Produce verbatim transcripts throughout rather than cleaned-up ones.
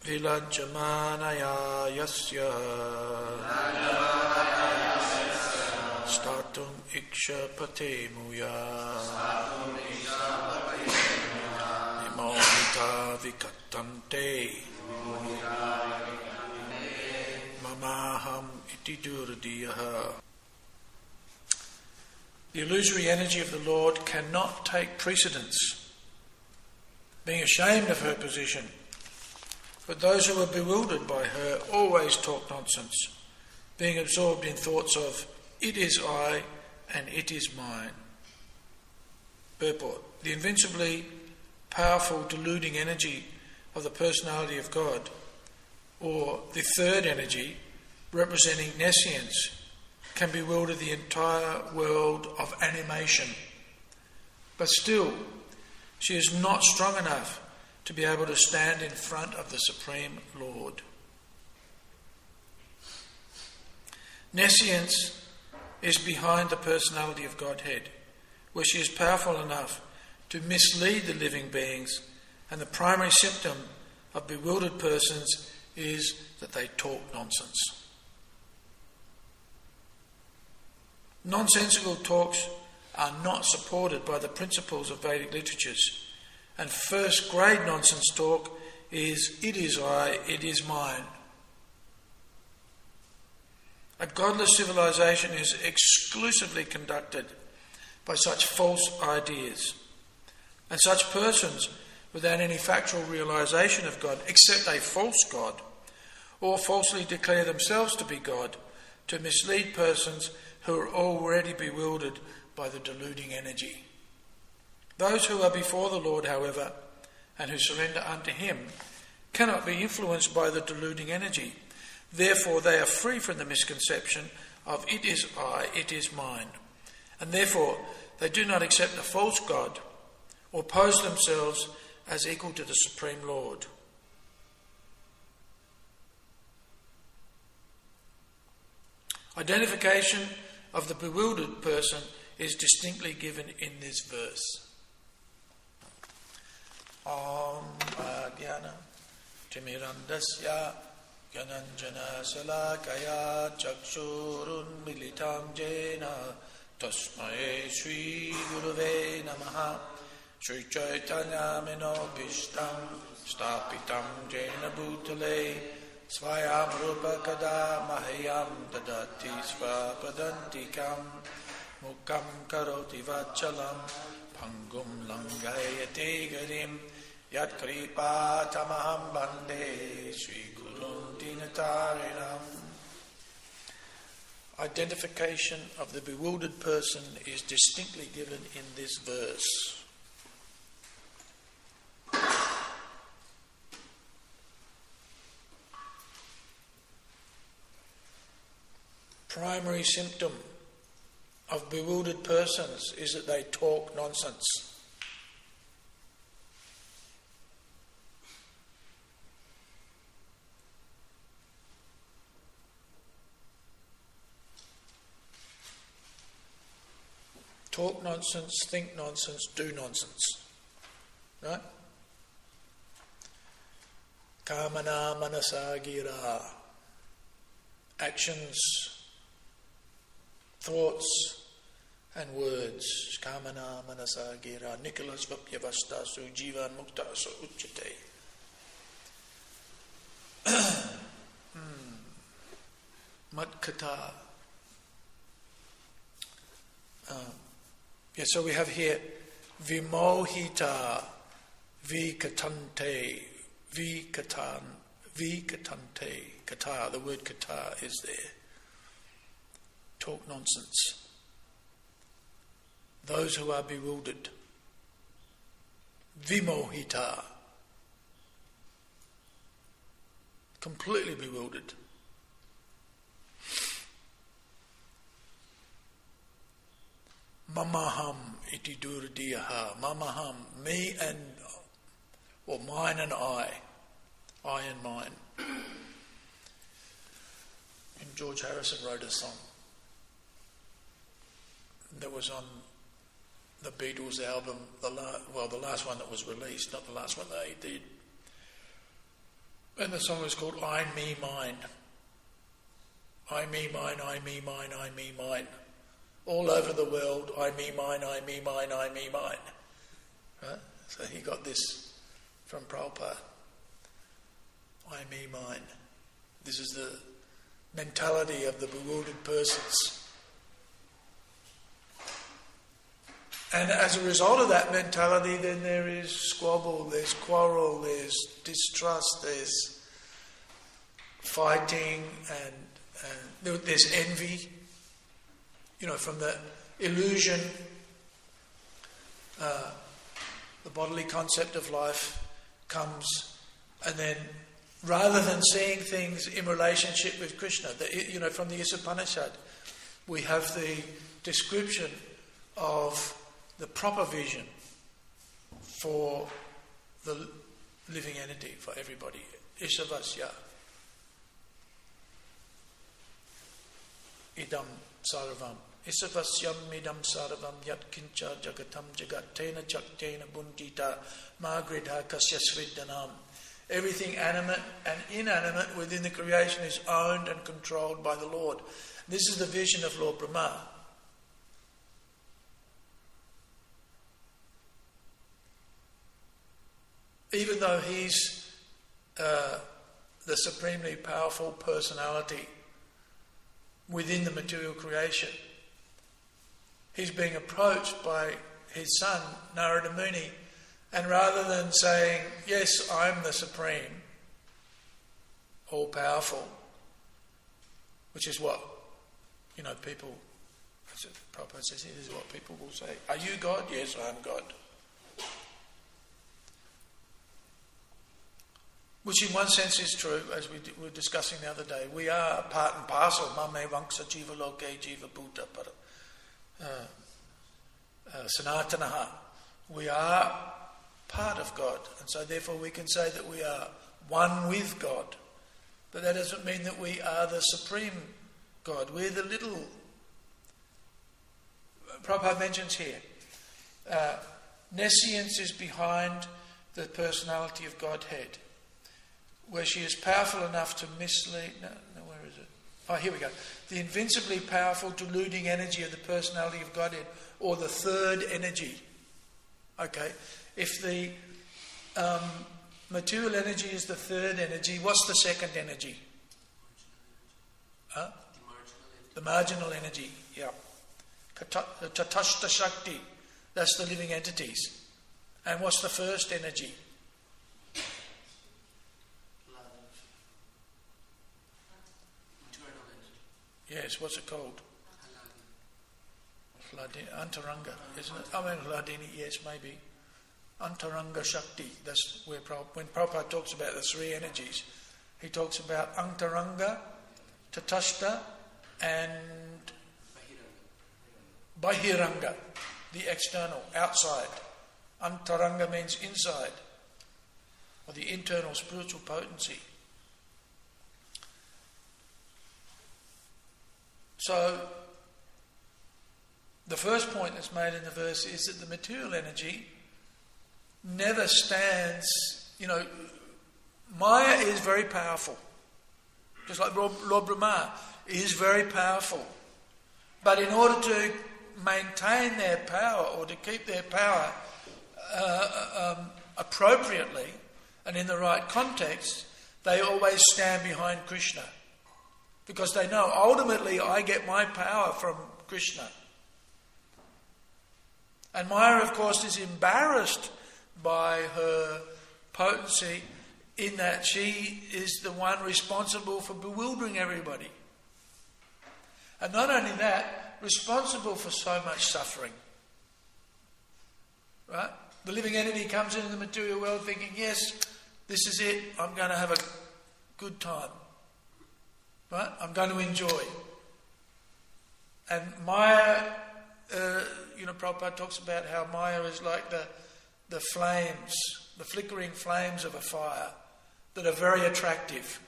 Vilajjamanaya yasya Statum ikshapate muya Nimonita vikatante Mamaham iti durdiyaha. The illusory energy of the Lord cannot take precedence, being ashamed of her position. But those who are bewildered by her always talk nonsense, being absorbed in thoughts of, it is I and it is mine. Purport. The invincibly powerful deluding energy of the personality of God, or the third energy, representing nescience, can bewilder the entire world of animation. But still, she is not strong enough to be able to stand in front of the Supreme Lord. Nescience is behind the personality of Godhead, where she is powerful enough to mislead the living beings, and the primary symptom of bewildered persons is that they talk nonsense. Nonsensical talks are not supported by the principles of Vedic literatures, and first grade nonsense talk is, it is I, it is mine. A godless civilization is exclusively conducted by such false ideas, and such persons, without any factual realization of God, accept a false God, or falsely declare themselves to be God, to mislead persons who are already bewildered by the deluding energy. Those who are before the Lord, however, and who surrender unto him, cannot be influenced by the deluding energy. Therefore they are free from the misconception of it is I, it is mine. And therefore they do not accept the false God or pose themselves as equal to the Supreme Lord. Identification of the bewildered person is distinctly given in this verse. Om Bhagyana Timirandasya Gyananjana Salakaya Chakshurun Militam Jena Tasmae Shri Gurave Namaha Shri Chaitanya Minobishtam Stapitam Jena Bhutale Svayam Rupa Kada Mahayam Dadati Svapadantikam Mukam Karoti Vachalam Pangum Langayate Garim Yat Kripa Tamaham Bande Sri Gurun Dinatarinam. Identification of the bewildered person is distinctly given in this verse. Primary symptom of bewildered persons is that they talk nonsense. Talk nonsense, think nonsense, do nonsense. Right? Kamana manasa gira. Actions, thoughts and words. Kamana manasa gira. Nicholas Vapyavastasu Jivan Muktasu Uchate. Matkata. Uh, yeah, so we have here Vimohita Vikatante Vikatan Vikatante Kata. The word kata is there. Talk nonsense. Those who are bewildered. Vimohita. Completely bewildered. Mamaham iti durdiyaha. Mamaham, me and, or mine and I. I and mine. And George Harrison wrote a song that was on the Beatles album, the la- well, the last one that was released, not the last one they did. And the song is called I, Me, Mine. I, me, mine, I, me, mine, I, me, mine. All over the world, I, me, mine, I, me, mine, I, me, mine. Right? So he got this from Prabhupada. I, me, mine. This is the mentality of the bewildered persons. And as a result of that mentality, then there is squabble, there's quarrel, there's distrust, there's fighting, and, and there's envy. You know, from the illusion, uh, the bodily concept of life comes, and then rather than seeing things in relationship with Krishna, the, you know, from the Upanishad, we have the description of the proper vision for the living entity, for everybody. Isavasya. Idam sarvam. Isavasyam idam sarvam yat kincha jagatam jagat tena chaktena bundita magridha kasya sridhanam. Everything animate and inanimate within the creation is owned and controlled by the Lord. This is the vision of Lord Brahma. Even though he's uh, the supremely powerful personality within the material creation, he's being approached by his son, Narada Muni, and rather than saying, yes, I'm the supreme, all-powerful, which is what, you know, people, Prabhupada says, this is what people will say. Are you God? Yes, I am God. Which in one sense is true, as we were discussing the other day. We are part and parcel. Mame vanksa jiva loke jiva bhuta para uh, uh, sanatanaha. We are part of God. And so therefore we can say that we are one with God. But that doesn't mean that we are the supreme God. We're the little... Prabhupada mentions here, uh, nescience is behind the personality of Godhead, where she is powerful enough to mislead... No, no, where is it? Oh, here we go. The invincibly powerful deluding energy of the personality of Godhead, or the third energy. Okay, if the um, material energy is the third energy, what's the second energy? Huh? The marginal energy, yeah. Tatashta Shakti, that's the living entities. And what's the first energy? Yes, what's it called? Hladini, Antaranga, isn't it? I mean, Hladini, yes, maybe. Antaranga Shakti, that's where Prabhupada, when Prabhupada talks about the three energies, he talks about Antaranga, Tatashta, and Bahiranga, the external, outside. Antaranga means inside, or the internal spiritual potency. So, the first point that's made in the verse is that the material energy never stands, you know, Maya is very powerful. Just like Lord Brahma is very powerful. But in order to maintain their power, or to keep their power uh, um, appropriately and in the right context, they always stand behind Krishna. Because they know, ultimately, I get my power from Krishna. And Maya, of course, is embarrassed by her potency in that she is the one responsible for bewildering everybody. And not only that, responsible for so much suffering. Right? The living entity comes into the material world thinking, yes, this is it, I'm going to have a good time. Right? I'm going to enjoy. And Maya, uh, you know, Prabhupada talks about how Maya is like the, the flames, the flickering flames of a fire that are very attractive.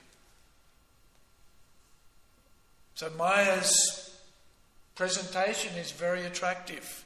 So Maya's presentation is very attractive.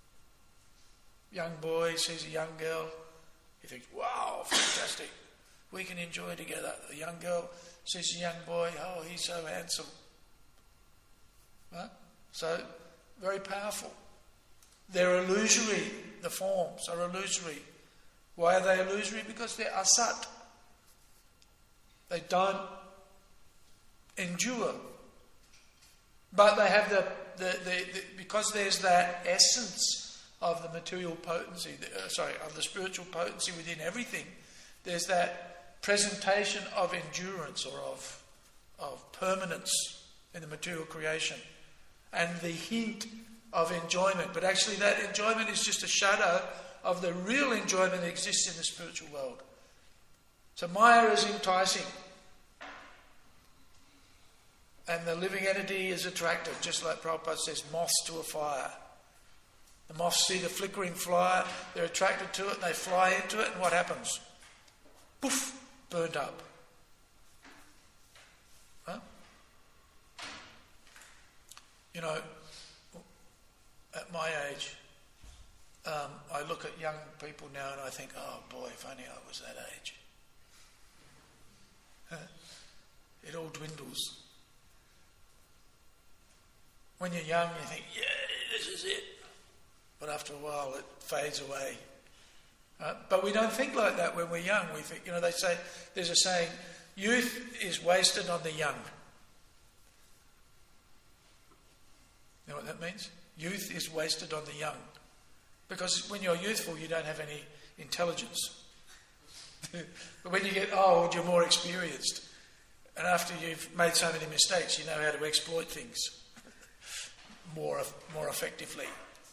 Young boy sees a young girl, he thinks, wow, fantastic. we can enjoy together. The young girl sees a young boy, oh, he's so handsome. Right? So, very powerful. They're illusory, the forms are illusory. Why are they illusory? Because they're asat. They don't endure. But they have the, the, the, the because there's that essence of the material potency, the, uh, sorry, of the spiritual potency within everything, there's that presentation of endurance or of, of permanence in the material creation. And the hint of enjoyment. But actually that enjoyment is just a shadow of the real enjoyment that exists in the spiritual world. So Maya is enticing. And the living entity is attractive, just like Prabhupada says, moths to a fire. The moths see the flickering fire, they're attracted to it, and they fly into it, and what happens? Poof, burned up. Huh? You know, at my age, um, I look at young people now and I think, oh boy, if only I was that age. Huh? It all dwindles. When you're young, you think, yeah, this is it. But after a while, it fades away. Uh, but we don't think like that when we're young. We think, you know, they say, there's a saying, youth is wasted on the young. You know what that means? Youth is wasted on the young. Because when you're youthful, you don't have any intelligence. But when you get old, you're more experienced. And after you've made so many mistakes, you know how to exploit things more more effectively.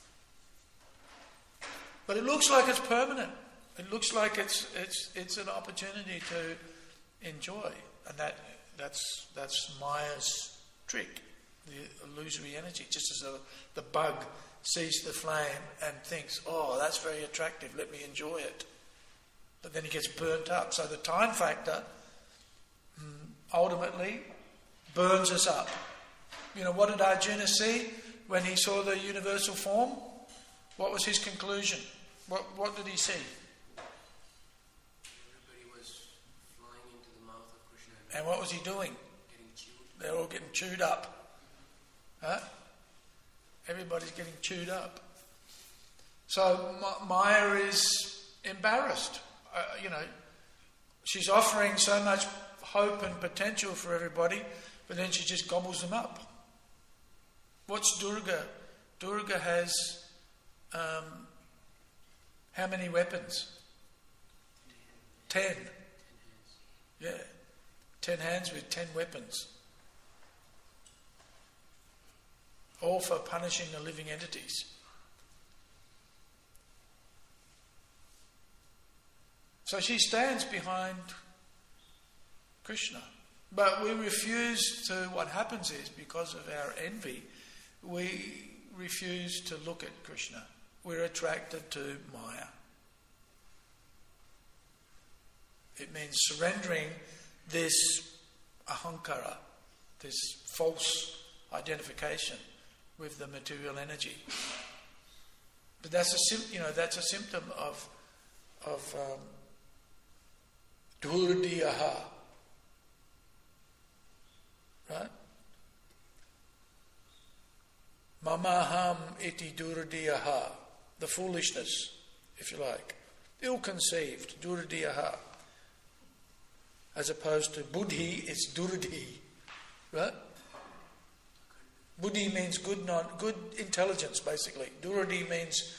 But it looks like it's permanent. It looks like it's it's it's an opportunity to enjoy, and that that's that's Maya's trick, the illusory energy. Just as a, the bug sees the flame and thinks, "Oh, that's very attractive. Let me enjoy it," but then he gets burnt up. So the time factor ultimately burns us up. You know, what did Arjuna see when he saw the universal form? What was his conclusion? What what did he see? Everybody was flying into the mouth of Krishna. And what was he doing? Getting chewed. They're all getting chewed up. Huh? Everybody's getting chewed up. So Ma- Maya is embarrassed. Uh, you know, she's offering so much hope and potential for everybody, but then she just gobbles them up. What's Durga? Durga has um, how many weapons? Ten. Yeah. Ten hands with ten weapons. All for punishing the living entities. So she stands behind Krishna. But we refuse to, what happens is, because of our envy, we refuse to look at Krishna. We're attracted to Maya. It means surrendering this ahankara, this false identification with the material energy. But that's a sim- you know that's a symptom of of um, durdiyaha, right? Mamaham iti durdiyaha, the foolishness, if you like, ill-conceived, durdiyaha, as opposed to buddhi, it's durdi, right? Buddhi means good, non, good intelligence, basically. Durdi means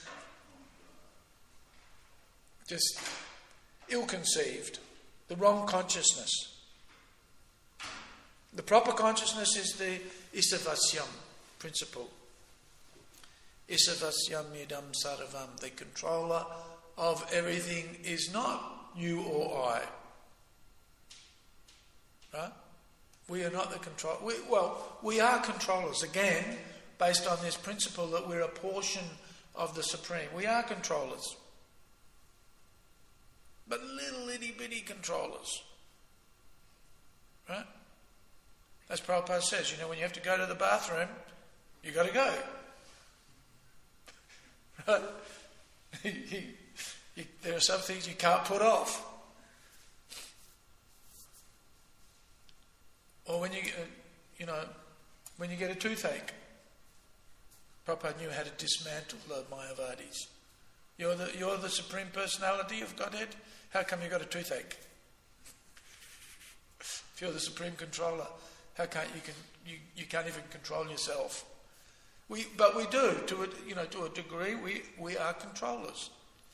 just ill-conceived, the wrong consciousness. The proper consciousness is the isavasyam principle. Isavasyam idam sarvam, the controller of everything is not you or I. Right? We are not the control. We, well, we are controllers, again, based on this principle that we're a portion of the Supreme. We are controllers. But little itty bitty controllers. Right? As Prabhupada says, you know, when you have to go to the bathroom, you got to go. Right? you, you, there are some things you can't put off. you know, when you get a toothache, Prabhupada knew how to dismantle the Mayavadis. You're the, you're the Supreme Personality of Godhead. How come you got a toothache? If you're the Supreme Controller, how can't you can you, you can't even control yourself? We but we do to a, you know to a degree. We we are controllers.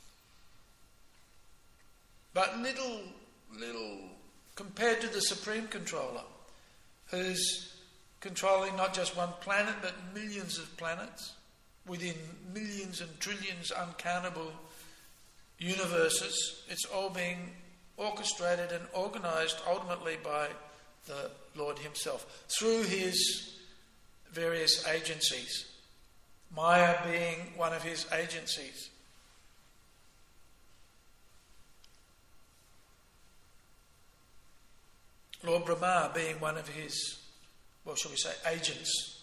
But little little compared to the Supreme Controller, who's controlling not just one planet but millions of planets within millions and trillions uncountable universes. It's all being orchestrated and organised ultimately by the Lord himself through his various agencies. Maya being one of his agencies. Lord Brahma being one of his, well, shall we say, agents.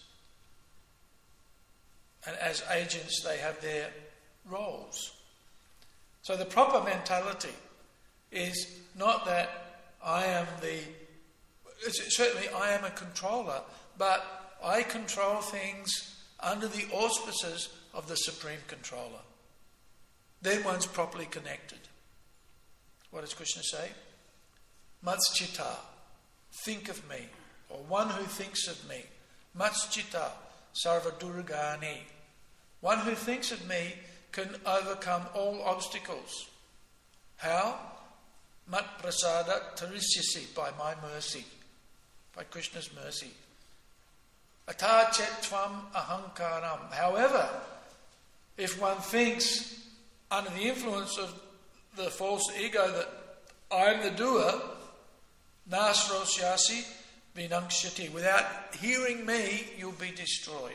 And as agents, they have their roles. So the proper mentality is not that I am the, certainly I am a controller, but I control things under the auspices of the Supreme Controller. Then one's properly connected. What does Krishna say? Matschita, think of me, or one who thinks of me. Matschita, sarva durgani. One who thinks of me can overcome all obstacles. How? Mat prasada tarisyasi, by my mercy, by Krishna's mercy. Atachet tvam ahankaram. However, if one thinks under the influence of the false ego that I am the doer, nasrosyasi vinangshati, without hearing me, you'll be destroyed.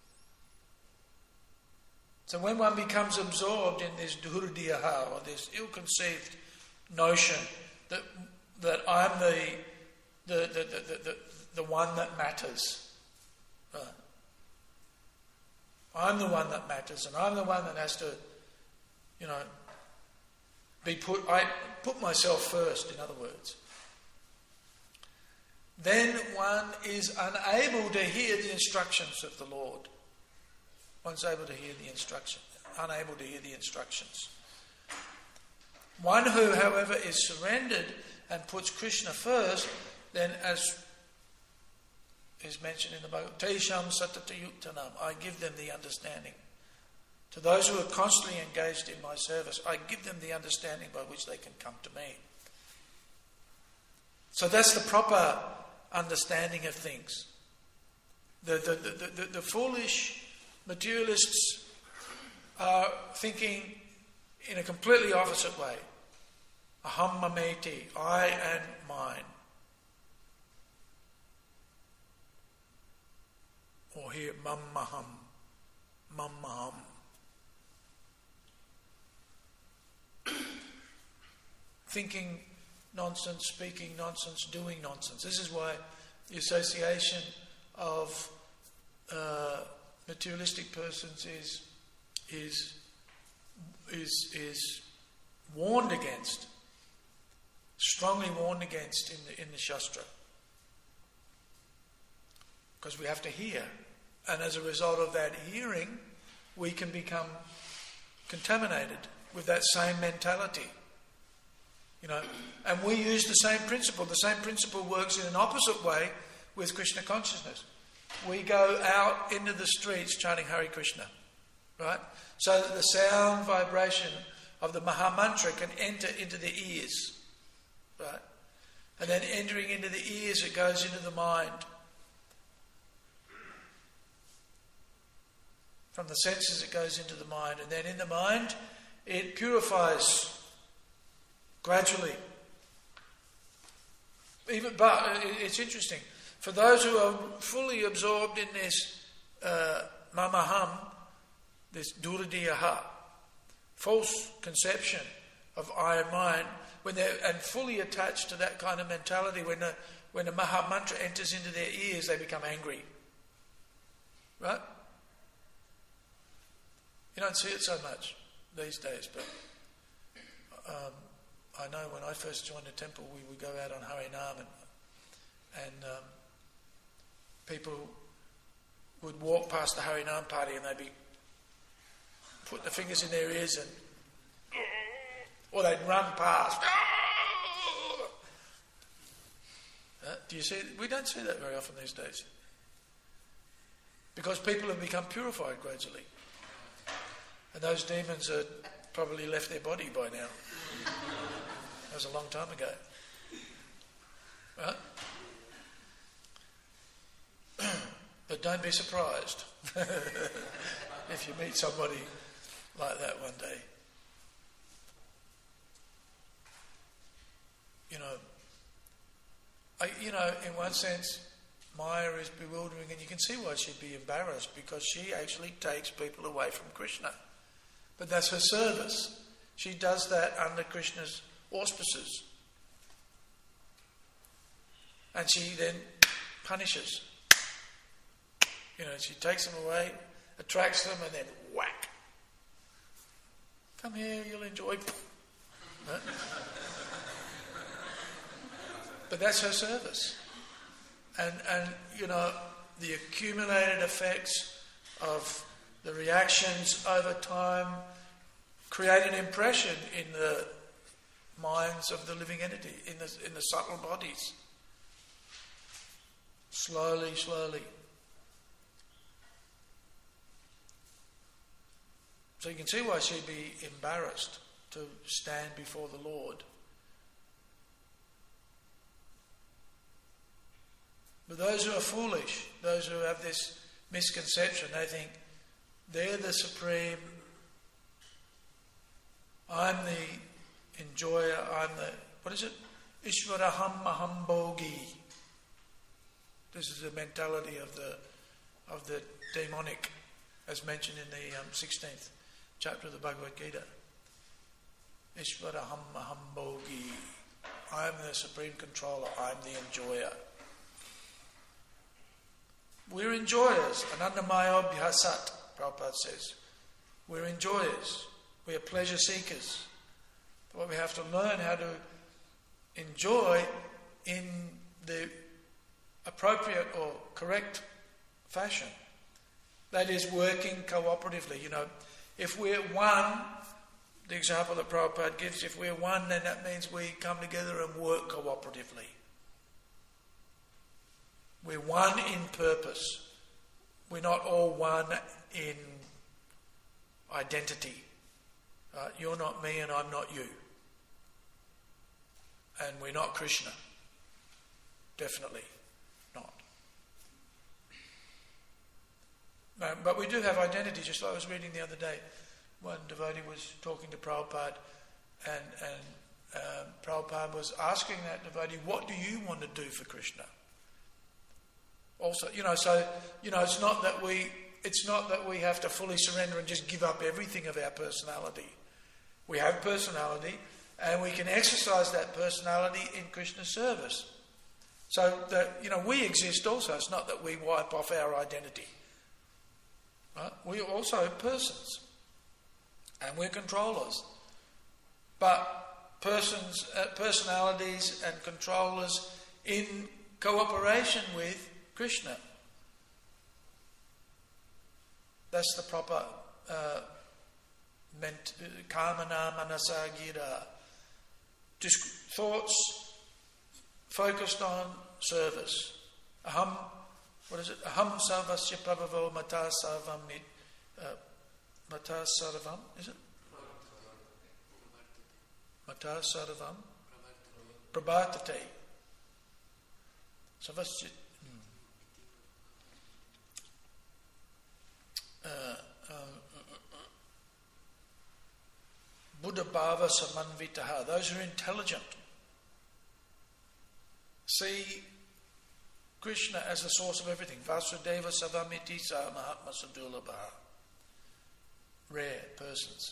So when one becomes absorbed in this dhurdiyaha, or this ill-conceived notion that that I'm the the the the, the, the one that matters. Uh, I'm the one that matters, and I'm the one that has to, you know, be put. I put myself first. In other words, then one is unable to hear the instructions of the Lord. One's able to hear the instruction, unable to hear the instructions. One who, however, is surrendered and puts Krishna first, then as is mentioned in the Bhagavad Gita, Tesham satatayuktanam, I give them the understanding. To those who are constantly engaged in my service, I give them the understanding by which they can come to me. So that's the proper understanding of things. The, the, the, the, the foolish materialists are thinking in a completely opposite way. Aham mameti, I and mine. Or here, mammaham, mammaham. Thinking nonsense, speaking nonsense, doing nonsense. This is why the association of uh, materialistic persons is is is is warned against, strongly warned against in the in the Shastra, because we have to hear, and as a result of that hearing, we can become contaminated with that same mentality. You know, and we use the same principle. The same principle works in an opposite way with Krishna consciousness. We go out into the streets chanting Hare Krishna, right? So that the sound vibration of the Maha Mantra can enter into the ears, right? And then entering into the ears, it goes into the mind. From the senses, it goes into the mind, and then in the mind, it purifies gradually. Even, but it's interesting. For those who are fully absorbed in this uh, mamaham, this duradiyaha, false conception of I and mine, when they're and fully attached to that kind of mentality, when the when the Maha Mantra enters into their ears, they become angry. Right? You don't see it so much these days, but um, I know when I first joined the temple, we would go out on Harinam, and, and um, people would walk past the Harinam party and they'd be putting their fingers in their ears and, or they'd run past. Uh, do you see? We don't see that very often these days. Because people have become purified gradually. And those demons are probably left their body by now. That was a long time ago. Right? But don't be surprised if you meet somebody like that one day. You know, I, you know, in one sense, Maya is bewildering, and you can see why she'd be embarrassed, because she actually takes people away from Krishna. But that's her service. She does that under Krishna's auspices. And she then punishes. You know, she takes them away, attracts them, and then whack. Come here, you'll enjoy. Right? But that's her service. And, and, you know, the accumulated effects of the reactions over time create an impression in the minds of the living entity, in the, in the subtle bodies. Slowly, slowly. So you can see why she'd be embarrassed to stand before the Lord. But those who are foolish, those who have this misconception, they think they're the supreme, I'm the enjoyer, I'm the, what is it? Ishvaraham Maham Bhogi. This is the mentality of the of the demonic, as mentioned in the um, sixteenth chapter of the Bhagavad Gita. Ishvaraham Maham Bhogi. I'm the supreme controller, I'm the enjoyer. We're enjoyers. Anandamaya Bhyasat, Prabhupada says. We're enjoyers. We are pleasure seekers. But we have to learn how to enjoy in the appropriate or correct fashion. That is, working cooperatively. You know, if we're one, the example that Prabhupada gives, if we're one, then that means we come together and work cooperatively. We're one in purpose. We're not all one in identity. Uh, you're not me and I'm not you. And we're not Krishna. Definitely not. No, but we do have identity, just like I was reading the other day. One devotee was talking to Prabhupada, and, and um, Prabhupada was asking that devotee, what do you want to do for Krishna? Also, you know, so, you know, it's not that we, it's not that we have to fully surrender and just give up everything of our personality. We have personality, and we can exercise that personality in Krishna's service. So that, you know, we exist also. It's not that we wipe off our identity. Right? We are also persons, and we're controllers. But persons, uh, personalities and controllers in cooperation with Krishna. That's the proper uh, ment- kamana manasa gira. Just thoughts focused on service. Aham, what is it? Aham sarvasya prabhavo mata sarvam mit, uh, mata sarvam, is it? Mata sarvam prabhatate. Sarvasya. Uh, uh, uh, Buddha Bhava Samanvitaha, those who are intelligent, see Krishna as the source of everything. Vasudeva Savamiti Sa Mahatma Sadulabha. Rare persons.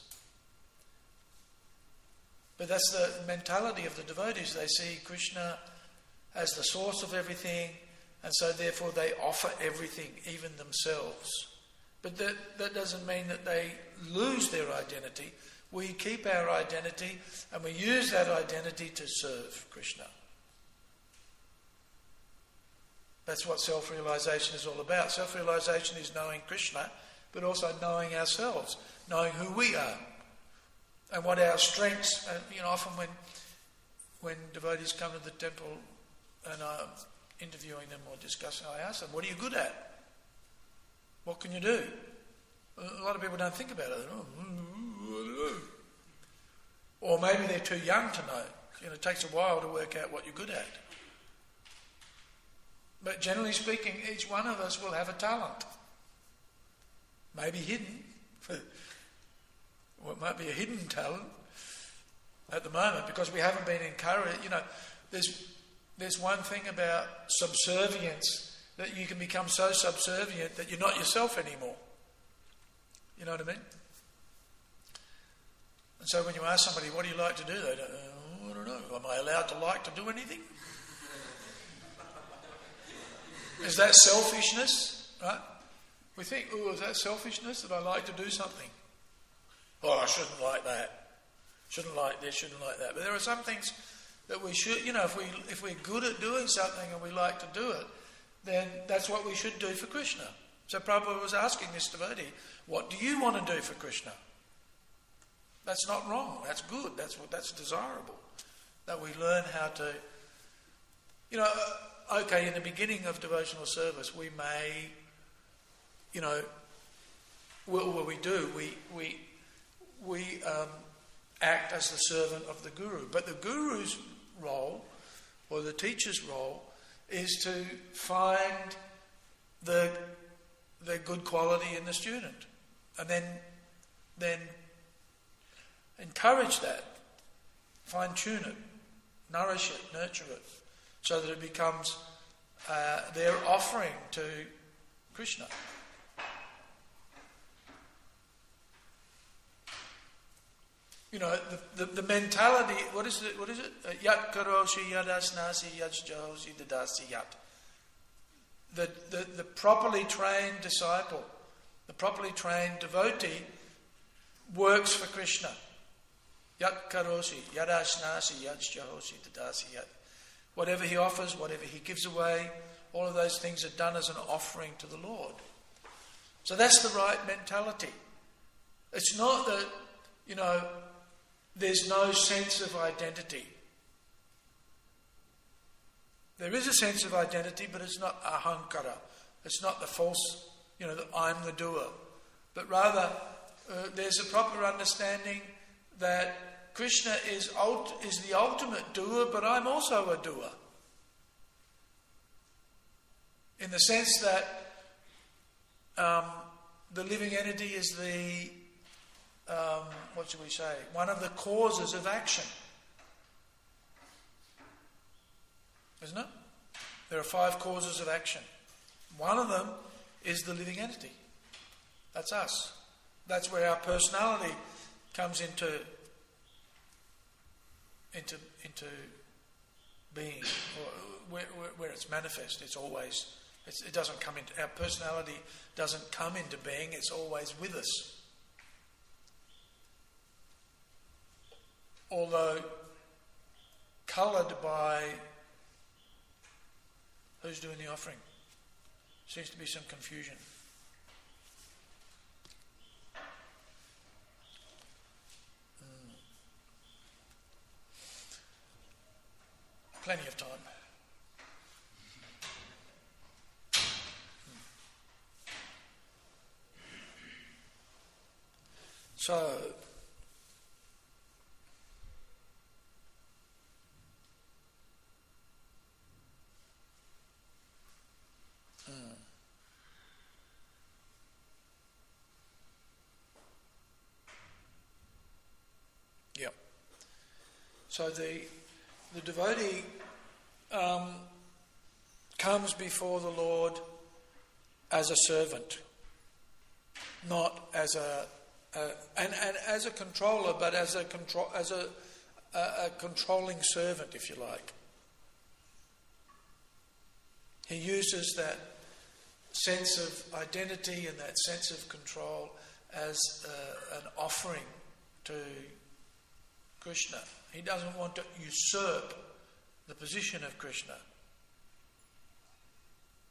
But that's the mentality of the devotees. They see Krishna as the source of everything, and so therefore they offer everything, even themselves. But that, that doesn't mean that they lose their identity. We keep our identity and we use that identity to serve Krishna. That's what self-realization is all about. Self-realization is knowing Krishna, but also knowing ourselves, knowing who we are, and what our strengths. And you know, often when when devotees come to the temple and I'm interviewing them or discussing, I ask them, "What are you good at? What can you do?" A lot of people don't think about it. Oh, I don't know. Or maybe they're too young to know. You know, it takes a while to work out what you're good at. But generally speaking, each one of us will have a talent. Maybe hidden. Well, it might be a hidden talent at the moment because we haven't been encouraged. You know, there's there's one thing about subservience, that you can become so subservient that you're not yourself anymore. You know what I mean? And so when you ask somebody, what do you like to do? They don't, oh, I don't know. Am I allowed to like to do anything? Is that selfishness? Right? We think, oh, is that selfishness that I like to do something? Oh, I shouldn't like that. Shouldn't like this, shouldn't like that. But there are some things that we should, you know, if, we, if we're good at doing something and we like to do it, then that's what we should do for Krishna. So Prabhupada was asking this devotee, what do you want to do for Krishna? That's not wrong. That's good. That's what that's desirable. That we learn how to, you know, okay, in the beginning of devotional service, we may, you know, well, what we do, we we we um, act as the servant of the guru. But the guru's role, or the teacher's role, is to find the the good quality in the student, and then then encourage that, fine tune it, nourish it, nurture it, so that it becomes uh, their offering to Krishna. You know, the, the, the mentality, what is it? What is it? Yat karoshi yadasnasi yajjahosi dadasi yat. The, the, the properly trained disciple, the properly trained devotee works for Krishna. Yat karosi yadasnasi yajjahosi dadasi yat. Whatever he offers, whatever he gives away, all of those things are done as an offering to the Lord. So that's the right mentality. It's not that, you know, there's no sense of identity. There is a sense of identity, but it's not ahankara. It's not the false, you know, that I'm the doer. But rather, uh, there's a proper understanding that Krishna is ult- is the ultimate doer, but I'm also a doer. In the sense that um, the living entity is the, um, what should we say, one of the causes of action. Isn't it? There are five causes of action. One of them is the living entity. That's us. That's where our personality comes into into into being, or where, where, where it's manifest. It's always, it's, it doesn't come into, our personality doesn't come into being, it's always with us. Although coloured by, who's doing the offering? Seems to be some confusion. Plenty of time. So, hmm. Yep. So the the devotee um, comes before the Lord as a servant, not as a, a and, and as a controller, but as a control as a, a, a controlling servant, if you like. He uses that sense of identity and that sense of control as uh, an offering to Krishna. He doesn't want to usurp the position of Krishna.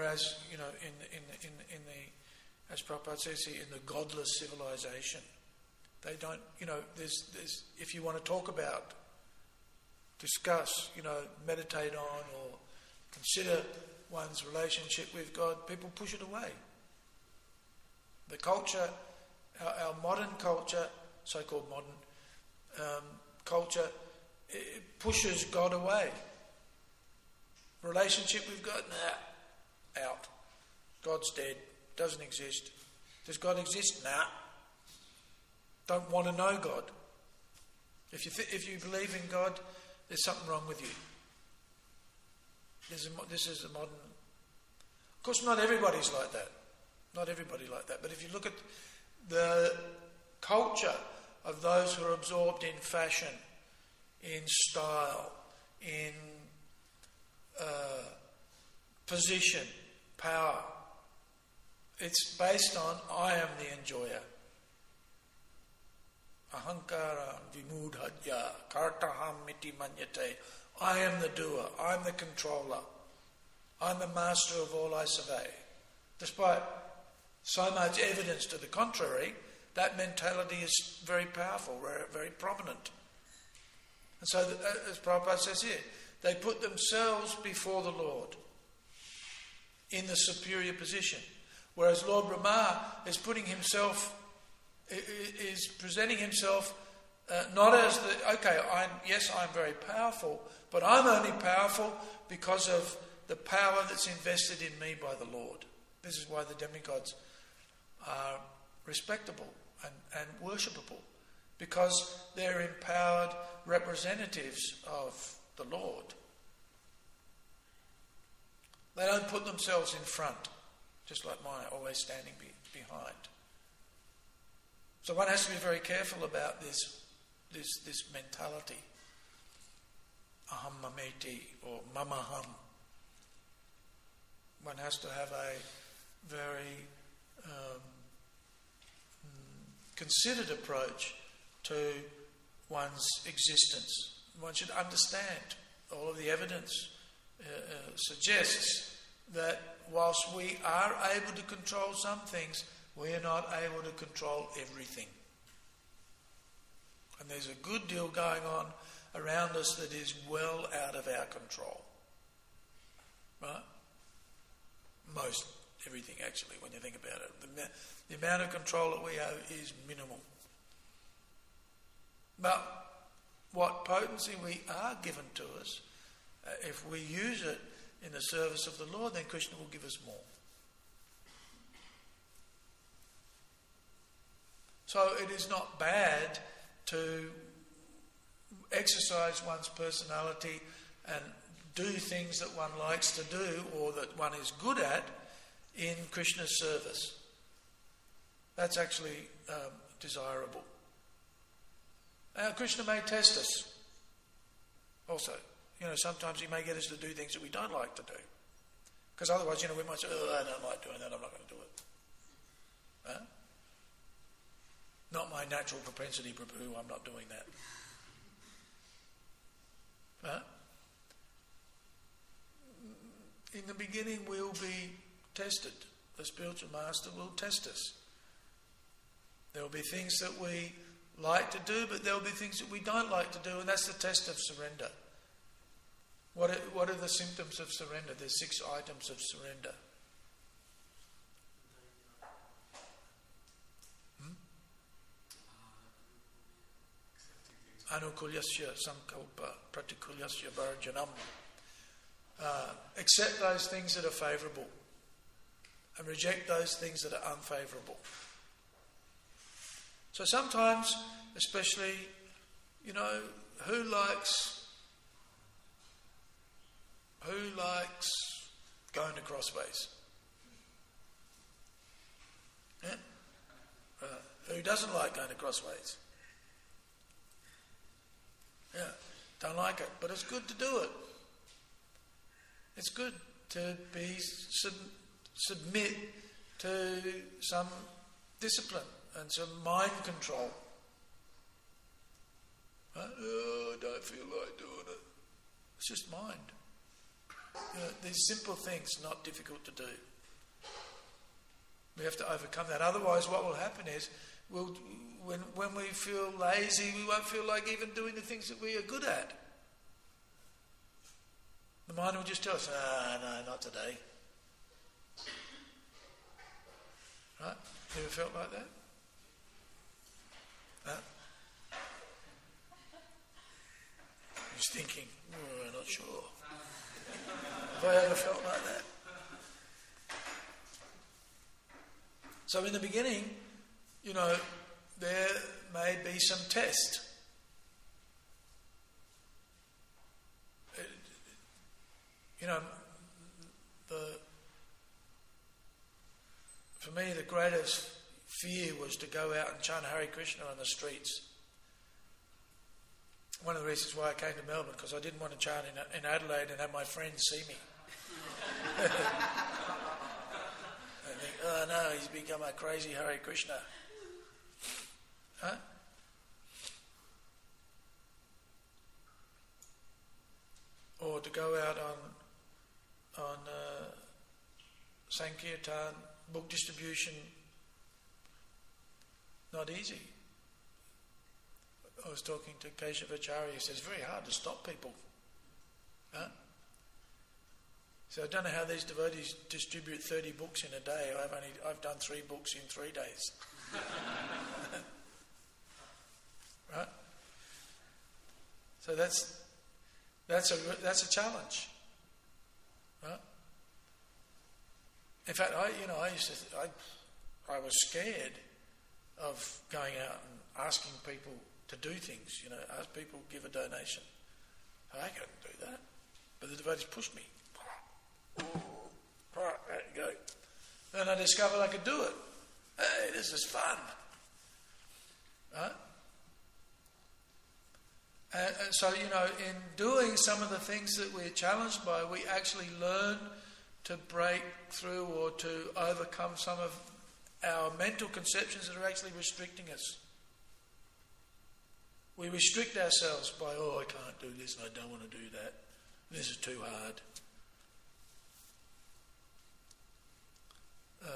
whereas, you know, in the, in the, in the, in the as Prabhupada says here, in the godless civilization, they don't, you know, there's, there's, if you want to talk about, discuss, you know, meditate on or consider one's relationship with God, people push it away. The culture, our, our modern culture, so-called modern um, culture, it pushes God away. Relationship with God, nah, out. God's dead, doesn't exist. Does God exist? Nah. Don't want to know God. If you th- if you believe in God, there's something wrong with you. This is, this is a modern... Of course, not everybody's like that. Not everybody like that. But if you look at the culture of those who are absorbed in fashion, in style, in uh, position, power, it's based on, I am the enjoyer. Ahankara vimudhadya kartaham miti manyate. I am the doer, I'm the controller, I'm the master of all I survey. Despite so much evidence to the contrary, that mentality is very powerful, very, very prominent. And so, as Prabhupada says here, they put themselves before the Lord in the superior position. Whereas Lord Brahma is putting himself, is presenting himself uh, not as the, okay, I'm, yes, I'm very powerful, but I'm only powerful because of the power that's invested in me by the Lord. This is why the demigods are respectable and, and worshipable, because they're empowered representatives of the Lord. They don't put themselves in front, just like mine, always standing be, behind. So one has to be very careful about this, this, this mentality, aham mameti or mamaham. One has to have a very um, considered approach to one's existence. One should understand all of the evidence uh, uh, suggests that whilst we are able to control some things, we are not able to control everything. And there's a good deal going on around us that is well out of our control. Right? Most everything, actually, when you think about it. The, the amount of control that we have is minimal. But what potency we are given to us, uh, if we use it in the service of the Lord, then Krishna will give us more. So it is not bad to exercise one's personality and do things that one likes to do or that one is good at in Krishna's service. That's actually um, desirable. Now, Krishna may test us also. You know, sometimes he may get us to do things that we don't like to do. Because otherwise, you know, we might say, oh, I don't like doing that, I'm not going to do it. Huh? Not my natural propensity, Prabhu, I'm not doing that. Huh? In the beginning, we'll be tested. The spiritual master will test us. There will be things that we like to do, but there will be things that we don't like to do, and that's the test of surrender. What are, what are the symptoms of surrender? There's six items of surrender. Hmm? Anukulyasya sankalpa pratikulyasya varjanam. Uh, accept those things that are favourable and reject those things that are unfavourable. So sometimes, especially, you know, who likes who likes going to Crossways? Yeah? Uh, who doesn't like going to Crossways? Yeah, don't like it, but it's good to do it. It's good to be sub, submit to some discipline and some mind control. Right? Oh, I don't feel like doing it. It's just mind. You know, these simple things are not difficult to do. We have to overcome that. Otherwise, what will happen is, we'll, when, when we feel lazy, we won't feel like even doing the things that we are good at. The mind will just tell us, ah, no, not today. Right? You ever felt like that? Huh? Just thinking, oh, I'm not sure. Have I ever felt like that? So in the beginning, you know, there may be some test. It, you know, the for me the greatest fear was to go out and chant Hare Krishna on the streets. One of the reasons why I came to Melbourne, because I didn't want to chant in, in Adelaide and have my friends see me. I think, oh no, he's become a crazy Hare Krishna. Huh? Or to go out on on uh, Sankirtan, book distribution, not easy. I was talking to Keshavacharya, he says it's very hard to stop people. Huh? So I don't know how these devotees distribute thirty books in a day. I've only I've done three books in three days. Right? So that's that's a that's a challenge. Right? In fact, I you know I used to I I was scared of going out and asking people to do things. You know, ask people to give a donation. I couldn't do that, but the devotees pushed me. Right, there you go. Then I discovered I could do it. Hey, this is fun. Right? And, and so, you know, in doing some of the things that we're challenged by, we actually learn to break through or to overcome some of our mental conceptions that are actually restricting us. We restrict ourselves by, oh, I can't do this and I don't want to do that. This is too hard. Uh,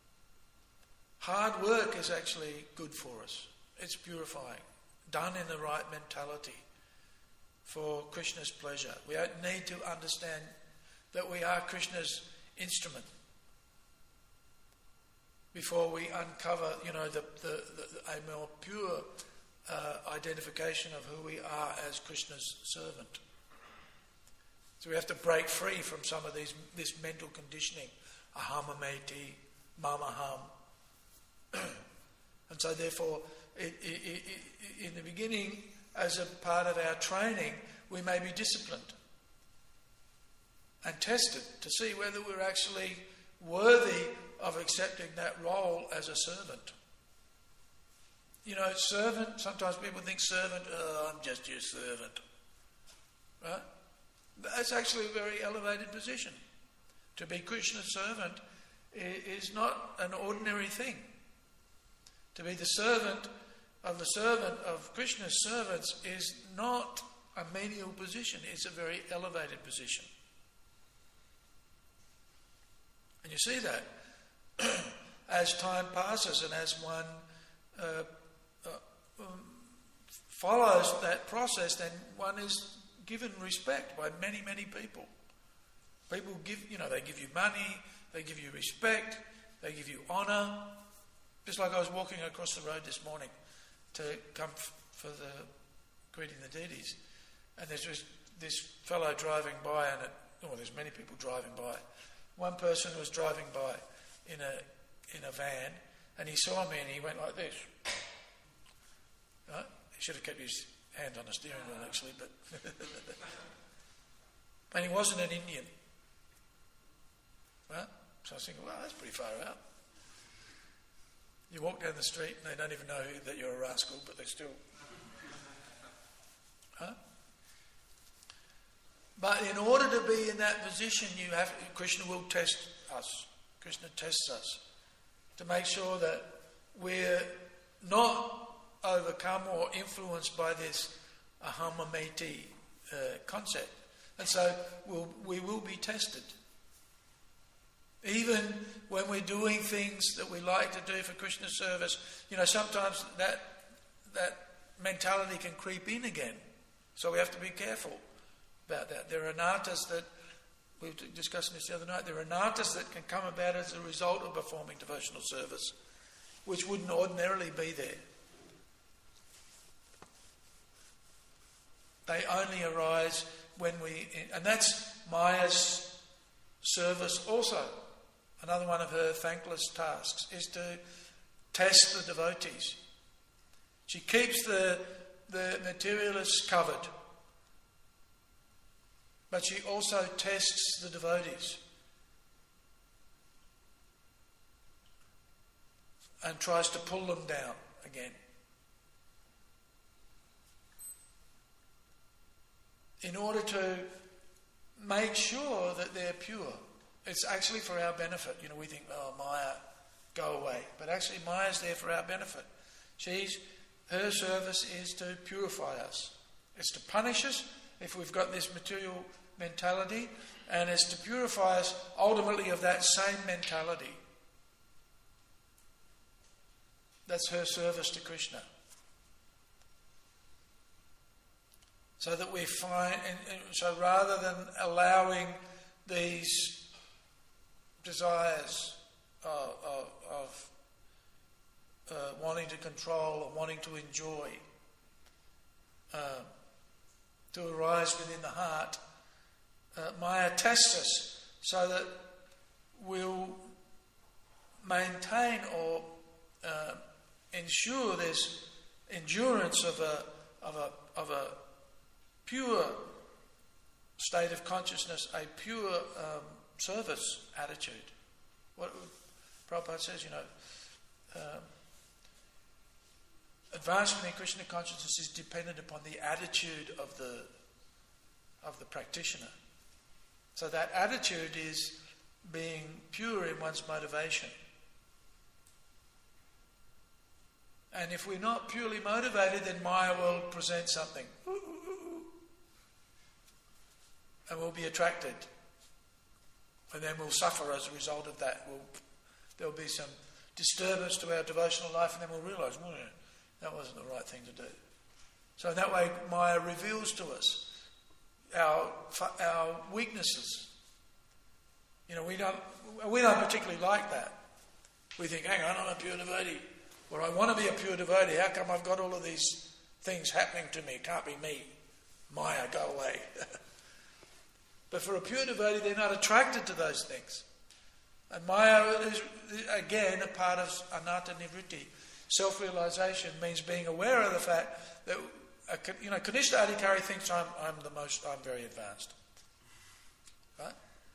hard work is actually good for us. It's purifying. Done in the right mentality for Krishna's pleasure. We don't need to understand that we are Krishna's instrument before we uncover, you know, the, the, the, a more pure uh, identification of who we are as Krishna's servant. So we have to break free from some of these this mental conditioning. Ahamameti, mamaham. And so therefore, it, it, it, it, in the beginning, as a part of our training, we may be disciplined and tested to see whether we're actually worthy of accepting that role as a servant. You know, servant, sometimes people think servant, oh, I'm just your servant. Right? That's actually a very elevated position. To be Krishna's servant is not an ordinary thing. To be the servant of the servant of Krishna's servants is not a menial position, it's a very elevated position. And you see that as time passes and as one uh, uh, um, follows that process, then one is given respect by many, many people. People give, you know, they give you money, they give you respect, they give you honour. Just like I was walking across the road this morning to come f- for the greeting the deities, and there's this, this fellow driving by, and it, oh, there's many people driving by. One person was driving by in a in a van, and he saw me, and he went like this. Right? He should have kept his hand on the steering wheel, actually, but and he wasn't an Indian. Right? So I was thinking, well, that's pretty far out. You walk down the street and they don't even know that you're a rascal, but they still... Huh? But in order to be in that position, you have Krishna will test us. Krishna tests us to make sure that we're not overcome or influenced by this ahamameti uh, concept. And so we'll, we will be tested. Even when we're doing things that we like to do for Krishna service, you know, sometimes that that mentality can creep in again. So we have to be careful about that. There are anarthas that, we were discussing this the other night, there are anarthas that can come about as a result of performing devotional service, which wouldn't ordinarily be there. They only arise when we, and that's Maya's service also. Another one of her thankless tasks is to test the devotees. She keeps the, the materialists covered, but she also tests the devotees and tries to pull them down again. In order to make sure that they're pure. It's actually for our benefit. You know, we think, oh, Maya, go away. But actually, Maya's there for our benefit. She's, her service is to purify us. It's to punish us if we've got this material mentality, and it's to purify us ultimately of that same mentality. That's her service to Krishna. So that we find, and, and so rather than allowing these desires of, of, of uh, wanting to control or wanting to enjoy uh, to arise within the heart, uh, Maya tests us so that we'll maintain or uh, ensure there's endurance of a of a of a pure state of consciousness, a pure um, service attitude. What Prabhupada says, you know, um, advancement in Krishna consciousness is dependent upon the attitude of the of the practitioner. So that attitude is being pure in one's motivation. And if we're not purely motivated, then Maya will present something. And we'll be attracted. And then we'll suffer as a result of that. We'll, there'll be some disturbance to our devotional life, and then we'll realise, well, that wasn't the right thing to do. So in that way, Maya reveals to us our our weaknesses. You know, we don't we don't particularly like that. We think, hang on, I'm a pure devotee. Or I want to be a pure devotee. How come I've got all of these things happening to me? It can't be me. Maya, go away. But for a pure devotee, they're not attracted to those things. And Maya is, again, a part of anatta nivritti. Self-realization means being aware of the fact that, uh, you know, Kanishta Adhikari thinks I'm, I'm the most, I'm very advanced. Right?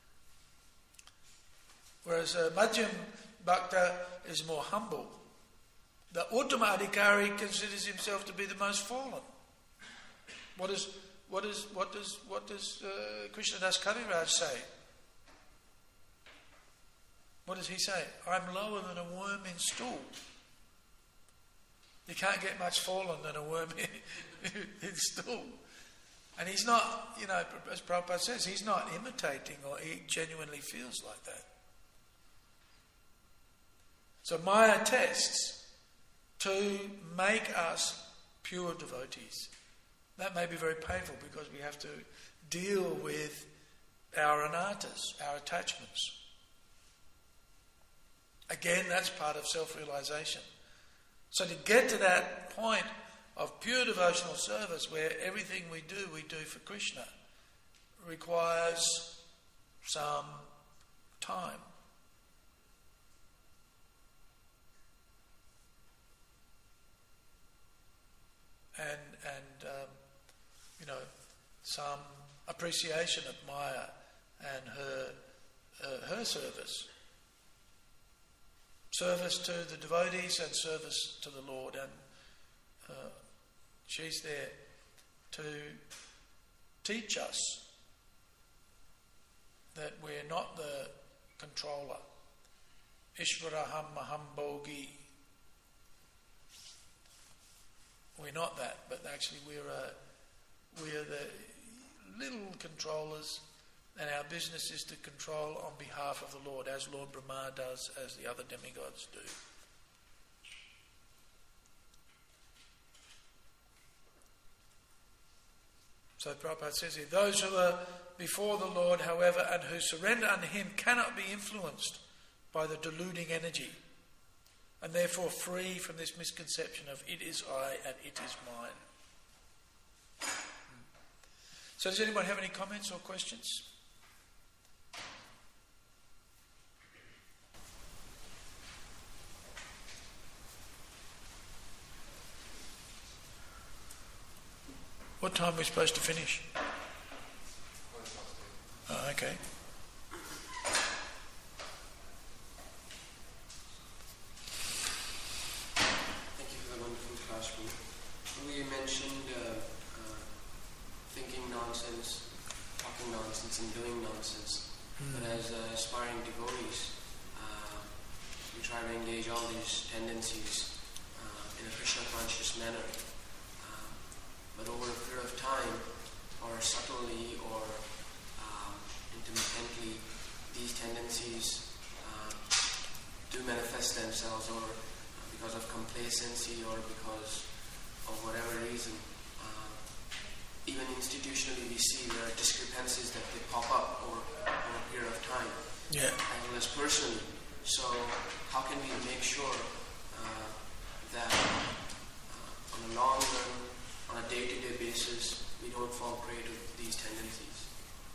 Whereas uh, Madhyam Bhakta is more humble. The Uttama Adhikari considers himself to be the most fallen. What is... What, is, what does what does uh, Krishnadas Kaviraj say? What does he say? I'm lower than a worm in stool. You can't get much fallen than a worm in, in stool. And he's not, you know, as Prabhupada says, he's not imitating, or he genuinely feels like that. So Maya tests to make us pure devotees. That may be very painful because we have to deal with our anarthas, our attachments. Again, that's part of self-realization. So to get to that point of pure devotional service where everything we do, we do for Krishna, requires some time. And, and um, you know, some appreciation of Maya and her uh, her service. Service to the devotees and service to the Lord. And uh, she's there to teach us that we're not the controller. Ishvaraham maham bhogi. We're not that, but actually we're a, we're the little controllers, and our business is to control on behalf of the Lord, as Lord Brahma does, as the other demigods do. So Prabhupada says here, those who are before the Lord, however, and who surrender unto Him cannot be influenced by the deluding energy, and therefore free from this misconception of it is I and it is mine. So does anyone have any comments or questions? What time are we supposed to finish? Oh, okay. Thank you for the wonderful classroom. We mentioned uh, uh, thinking nonsense, talking nonsense, and doing nonsense. Mm. But as uh, aspiring devotees, uh, we try to engage all these tendencies uh, in a Krishna conscious manner. But over a period of time, or subtly, or um, intermittently, these tendencies uh, do manifest themselves, or uh, because of complacency, or because of whatever reason. Uh, even institutionally, we see there are discrepancies that they pop up over, over a period of time, yeah. as well as personally. So, how can we make sure uh, that uh, on a long run, on a day-to-day basis, we don't fall prey to these tendencies?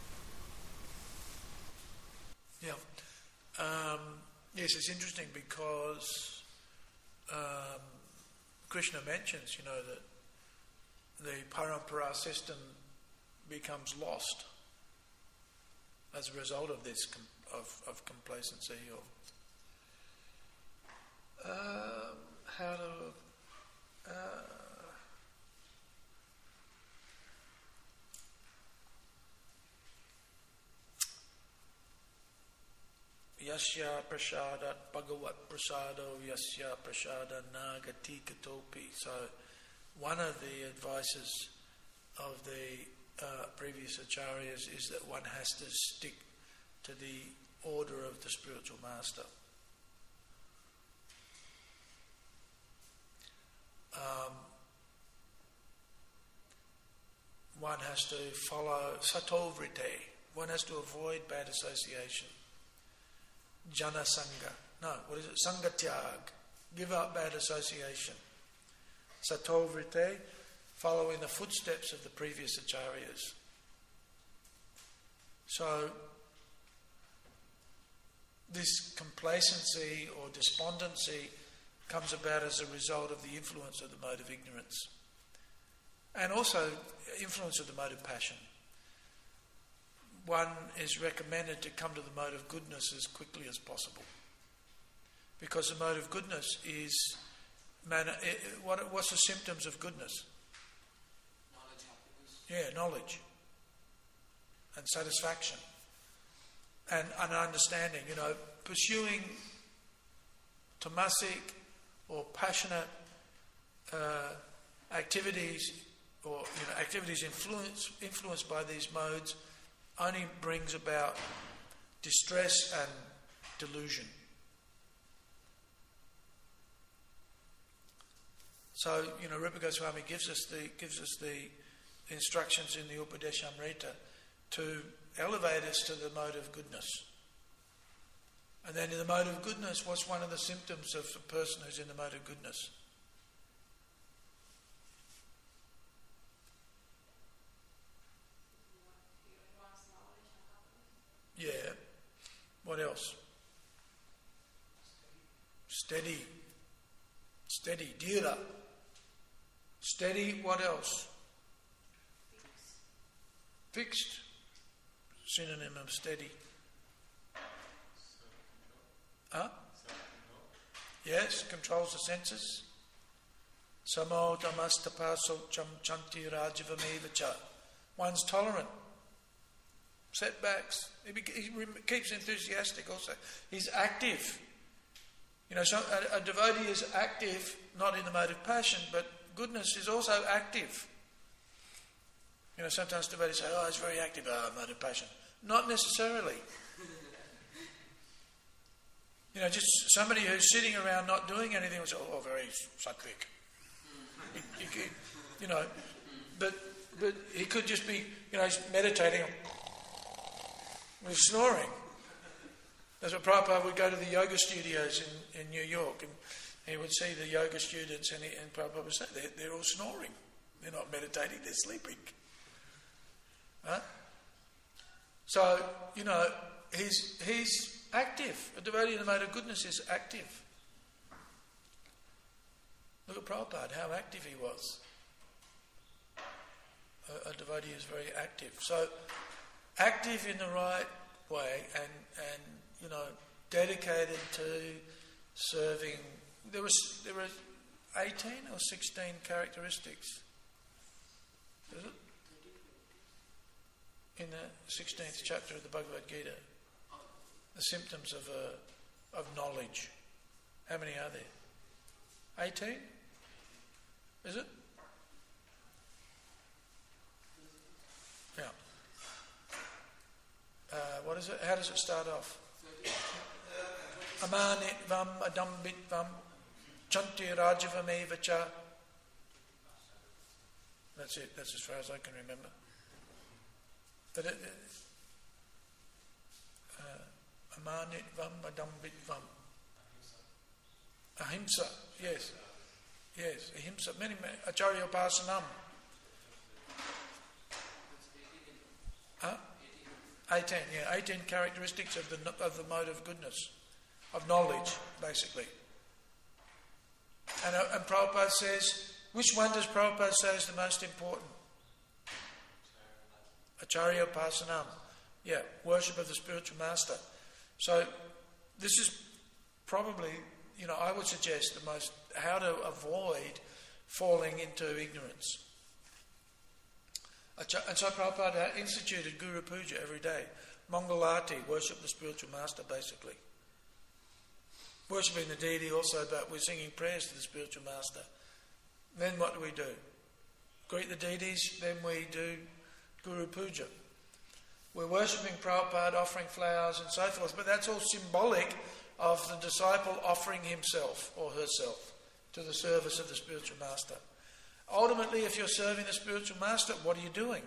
Yeah. Um, yes, it's interesting because um, Krishna mentions, you know, that the parampara system becomes lost as a result of this com- of, of complacency or um, how to. Uh, Yasya prasadat bhagavat prasado yasya prasada nagati katopi. So one of the advices of the uh, previous acharyas is that one has to stick to the order of the spiritual master. Um, one has to follow satovrite. One has to avoid bad association. Jana Sangha. No, what is it? Sangatyag. Give up bad association. Satovrite, follow in the footsteps of the previous acharyas. So, this complacency or despondency comes about as a result of the influence of the mode of ignorance. And also influence of the mode of passion. One is recommended to come to the mode of goodness as quickly as possible, because the mode of goodness is man, what, what's the symptoms of goodness? Knowledge, happiness. Yeah, knowledge and satisfaction and an understanding. You know, pursuing tamasic or passionate uh, activities, or you know, activities influenced influenced by these modes, only brings about distress and delusion. So, you know, Rupa Goswami gives us the gives us the instructions in the Upadeshamrita to elevate us to the mode of goodness. And then in the mode of goodness, what's one of the symptoms of a person who's in the mode of goodness? Yeah. What else? Steady. Steady. Dhira. Steady. What else? Fixed. Synonym of steady. Huh? Yes, controls the senses. Samo damastapaso cham chanti rajavamevacha. One's tolerant. Setbacks. He, be, he re- keeps enthusiastic also. He's active. You know, so a, a devotee is active, not in the mode of passion, but goodness is also active. You know, sometimes devotees say, oh, it's very active, oh, mode of passion. Not necessarily. You know, just somebody who's sitting around not doing anything will say, oh, very sattvic. you, you, you know, but but he could just be, you know, he's meditating with snoring. That's what Prabhupada would go to the yoga studios in, in New York, and he would see the yoga students, and, he, and Prabhupada would say, they're, they're all snoring. They're not meditating, they're sleeping. Huh? So, you know, he's he's active. A devotee in the mode of goodness is active. Look at Prabhupada, how active he was. A, a devotee is very active. So, active in the right way and, and you know, dedicated to serving. There was there were eighteen or sixteen characteristics. Is it? In the sixteenth chapter of the Bhagavad Gita, the symptoms of uh, of knowledge. How many are there? Eighteen? Is it? Yeah. Uh, what is it? How does it start off? Amanitvam adambitvam chanti rajavamevacha. That's it. That's as far as I can remember. But it, uh, amanitvam adambitvam. Ahimsa. Yes. Yes. Ahimsa. Many, many. Acharya upasanam. Huh? Eighteen. Yeah. Eighteen characteristics of the of the mode of goodness, of knowledge, basically. And, uh, and Prabhupada says, which one does Prabhupada say is the most important? Acharya upasanam. Yeah, worship of the spiritual master. So this is probably, you know, I would suggest the most, how to avoid falling into ignorance. And so Prabhupada instituted Guru Puja every day. Mangalati, worship the spiritual master, basically. Worshipping the deity also, but we're singing prayers to the spiritual master. Then what do we do? Greet the deities, then we do Guru Puja. We're worshipping Prabhupada, offering flowers and so forth, but that's all symbolic of the disciple offering himself or herself to the service of the spiritual master. Ultimately, if you're serving the spiritual master, what are you doing?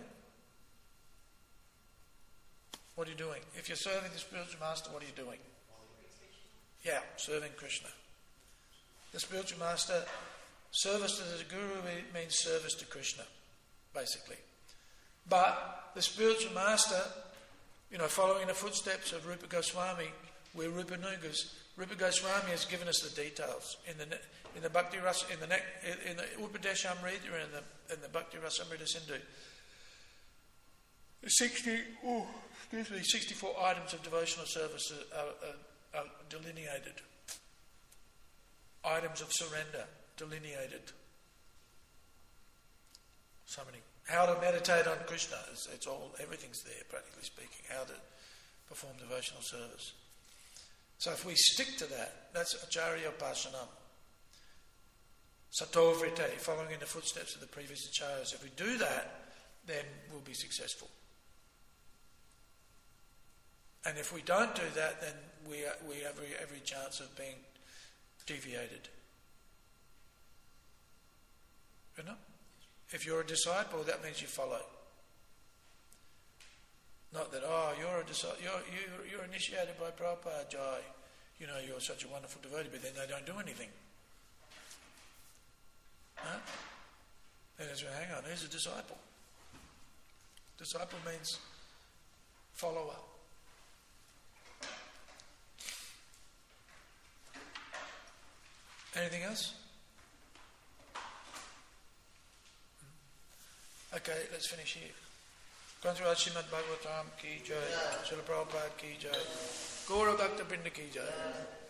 What are you doing? If you're serving the spiritual master, what are you doing? Yeah, serving Krishna. The spiritual master, service to the Guru means service to Krishna, basically. But the spiritual master, you know, following the footsteps of Rupa Goswami, we're Rupa Nugas. Rupa Goswami has given us the details in the in the Bhakti Rasa, in the in the Upadeshamrita and the in the Bhakti Rasamrita Sindhu. Sixty, oh, excuse me, sixty-four items of devotional service are, are, are delineated. Items of surrender delineated. So many. How to meditate on Krishna. It's, it's all, everything's there, practically speaking. How to perform devotional service. So if we stick to that, that's Acharya Upasanam. Satovrite, following in the footsteps of the previous acharyas. If we do that, then we'll be successful. And if we don't do that, then we are, we have every, every chance of being deviated. You know? If you're a disciple, that means you follow. Not that, oh, you're a disciple, you're, you're, you're initiated by Prabhupada, Jai. You know, you're such a wonderful devotee, but then they don't do anything. Huh? Then it's, hang on, who's a disciple? Disciple means follower. Anything else? Okay, let's finish here. Granthuraj Srimad Bhagavatam ki jai, Srila Prabhupada ki jai, Gaura Bhakta Vrinda ki jai.